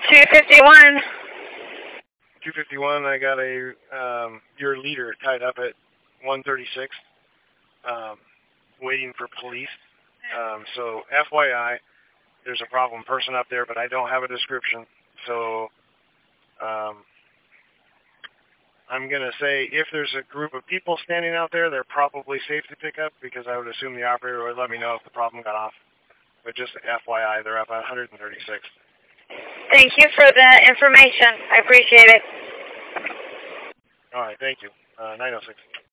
251. 251, I got your leader tied up at 136, waiting for police. So FYI, there's a problem person up there, but I don't have a description. So I'm going to say if there's a group of people standing out there, they're probably safe to pick up because I would assume the operator would let me know if the problem got off. But just FYI, they're up at 136. Thank you for the information. I appreciate it. All right, thank you. 906.